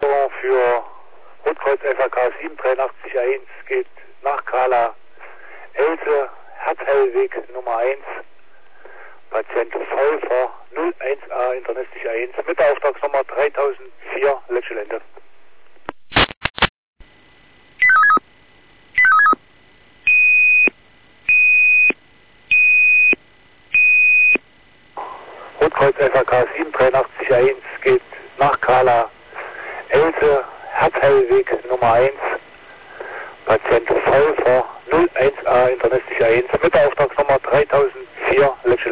Für Rotkreuz FAK 78381 geht nach Kala Else, Herzhellweg Nummer 1, Patient Volfer 01A, internistische 1, mit der Auftragsnummer 3004, Letschelende. Rotkreuz FAK 78381 geht nach Kala Else, Herzhellweg Nummer 1, Patient Volfer 01A, internistische 1, mit der Auftragsnummer 3004, Letschelende.